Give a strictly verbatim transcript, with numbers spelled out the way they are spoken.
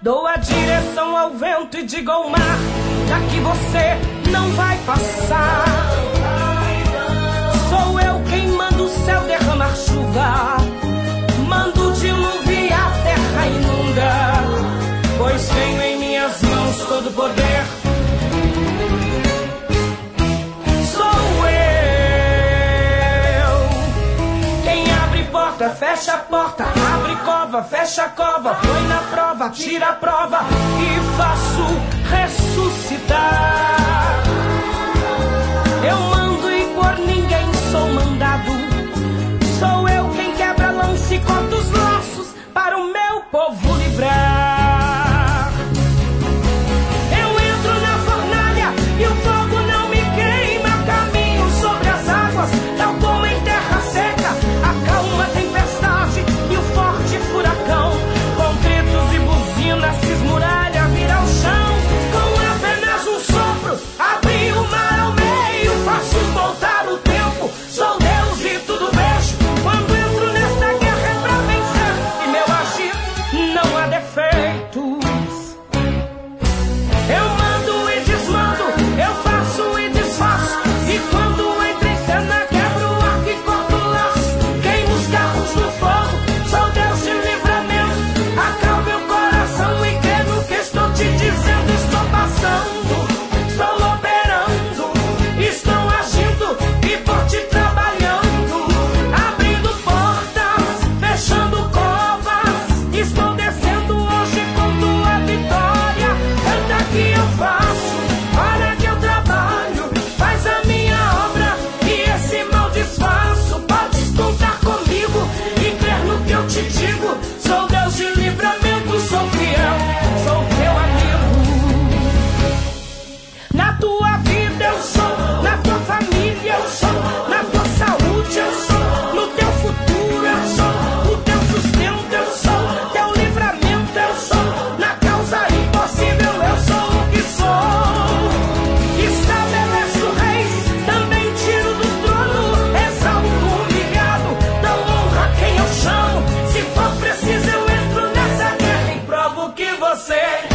Dou a direção ao vento e digo ao mar: daqui você não vai passar. Sou eu quem manda o céu derramar chuva, mando o dilúvio e a terra inunda, pois tenho em minhas mãos todo o poder. Sou eu quem abre porta, fecha a porta, abre cova, fecha a cova, põe na prova, tira a prova e faço ressuscitar. Eu mando e por ninguém sou mandado. Sou eu quem quebra lança e corta os laços para o meu povo livrar. Eu entro na fornalha e o fogo não me queima. Caminho sobre as águas, tal como em terra seca. Acalma a tempestade e o forte furacão. Com gritos e buzinas se esmuralha, vira ao chão. Com apenas um sopro, abri o mar ao meio. Faço voltar o tempo, sou Deus e tudo vejo. Quando entro nesta guerra é pra vencer, e meu agir não há defeitos. Eu mando e desmando, eu faço e desfaço. E quando entro em cena quebro o arco e corto o laço. Queimo os carros no fogo, sou Deus de livramento. Acalme o coração e crê no que estou te dizendo. Estou passando, estou operando, estou agindo e por ti trabalhando, abrindo portas, fechando covas. Estou descendo hoje com tua vitória. Canta que eu faço, olha que eu trabalho, faz a minha obra e esse mal desfaço. Podes contar comigo e crer no que eu te digo. Sou Deus de livramento, sou fiel, sou teu amigo. Na tua vida eu sou, na tua família eu sou, na tua saúde eu sou, no teu futuro eu sou, o teu sustento eu sou, teu livramento eu sou, na causa impossível eu sou o que sou. Estabeleço reis, também tiro do trono, exalto o humilhado, dou honra a quem eu chamo. Se for preciso eu entro nessa guerra e provo que você